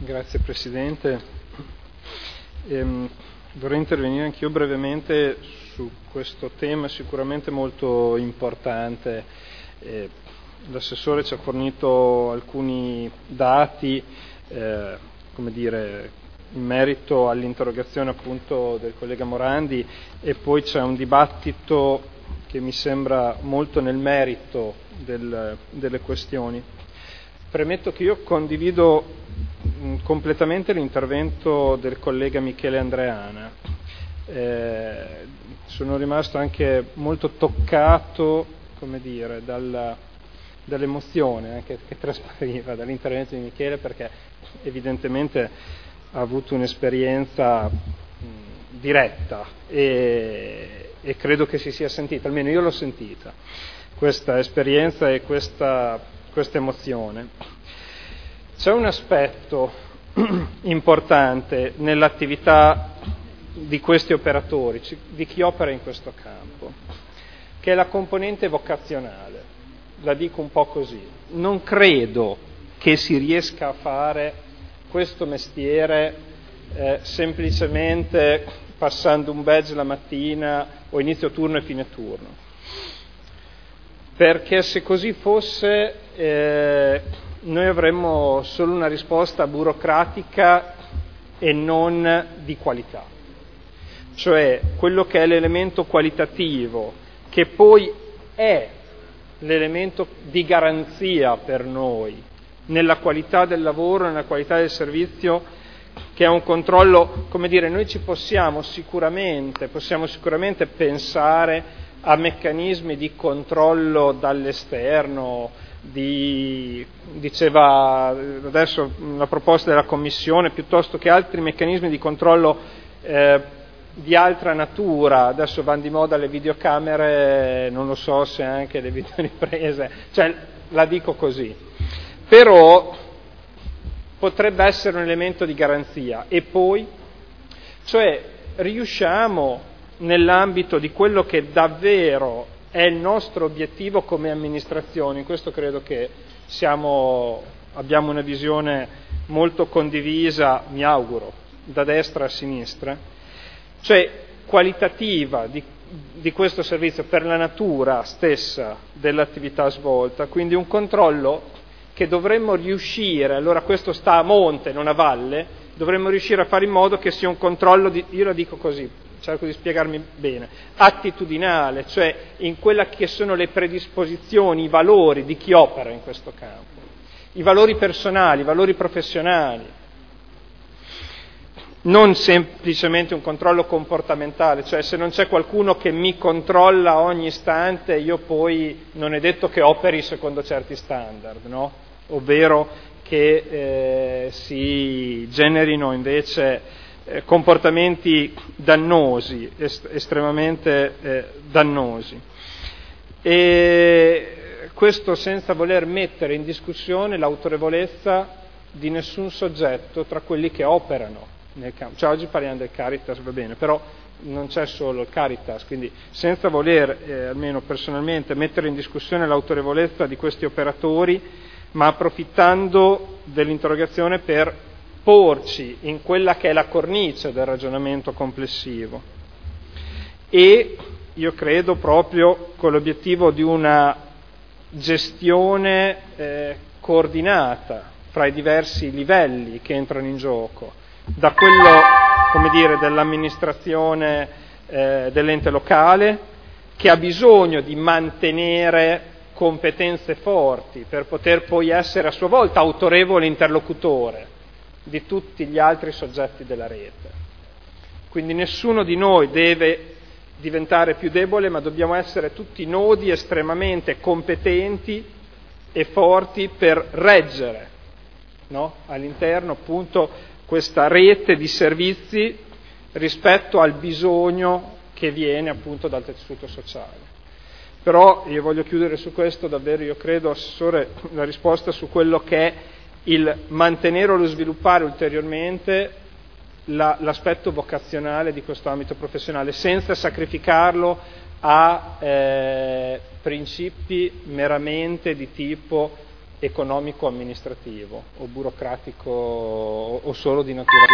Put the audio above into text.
Grazie Presidente. Vorrei intervenire anch'io brevemente su questo tema sicuramente molto importante. L'assessore ci ha fornito alcuni dati, in merito all'interrogazione appunto del collega Morandi, e poi c'è un dibattito che mi sembra molto nel merito delle questioni. Premetto che io condivido completamente l'intervento del collega Michele Andreana. Sono rimasto anche molto toccato, dall'emozione anche che traspariva dall'intervento di Michele, perché evidentemente ha avuto un'esperienza diretta e credo che si sia sentita, almeno io l'ho sentita, questa esperienza e questa emozione. C'è un aspetto importante nell'attività di questi operatori, di chi opera in questo campo, che è la componente vocazionale. La dico un po' così: non credo che si riesca a fare questo mestiere semplicemente passando un badge la mattina o inizio turno e fine turno, perché se così fosse noi avremmo solo una risposta burocratica e non di qualità. Cioè quello che è l'elemento qualitativo, che poi è l'elemento di garanzia per noi nella qualità del lavoro, nella qualità del servizio, che è un controllo, noi ci possiamo sicuramente pensare a meccanismi di controllo dall'esterno, diceva adesso la proposta della Commissione, piuttosto che altri meccanismi di controllo di altra natura. Adesso vanno di moda le videocamere, non lo so se anche le videoriprese, la dico così, però potrebbe essere un elemento di garanzia. E poi, riusciamo nell'ambito di quello che davvero è il nostro obiettivo come amministrazione, in questo credo che abbiamo una visione molto condivisa, mi auguro, da destra a sinistra, qualitativa di questo servizio per la natura stessa dell'attività svolta, quindi un controllo che dovremmo riuscire, allora questo sta a monte, non a valle, dovremmo riuscire a fare in modo che sia un controllo, io la dico così, cerco di spiegarmi bene, attitudinale, in quella che sono le predisposizioni, i valori di chi opera in questo campo, i valori personali, i valori professionali, non semplicemente un controllo comportamentale, se non c'è qualcuno che mi controlla a ogni istante, io poi non è detto che operi secondo certi standard, no? Ovvero che si generino invece comportamenti dannosi, estremamente dannosi. E questo senza voler mettere in discussione l'autorevolezza di nessun soggetto tra quelli che operano nel campo. Oggi parliamo del Caritas, va bene, però non c'è solo il Caritas, quindi senza voler, almeno personalmente, mettere in discussione l'autorevolezza di questi operatori, ma approfittando dell'interrogazione per porci in quella che è la cornice del ragionamento complessivo. E io credo proprio con l'obiettivo di una gestione coordinata fra i diversi livelli che entrano in gioco, da quello, dell'amministrazione dell'ente locale, che ha bisogno di mantenere competenze forti per poter poi essere a sua volta autorevole interlocutore di tutti gli altri soggetti della rete. Quindi nessuno di noi deve diventare più debole, ma dobbiamo essere tutti nodi estremamente competenti e forti per reggere, no? All'interno appunto questa rete di servizi rispetto al bisogno che viene appunto dal tessuto sociale. Però io voglio chiudere su questo, davvero io credo, Assessore, la risposta su quello che è il mantenere o lo sviluppare ulteriormente l'aspetto vocazionale di questo ambito professionale, senza sacrificarlo a principi meramente di tipo economico-amministrativo o burocratico o solo di natura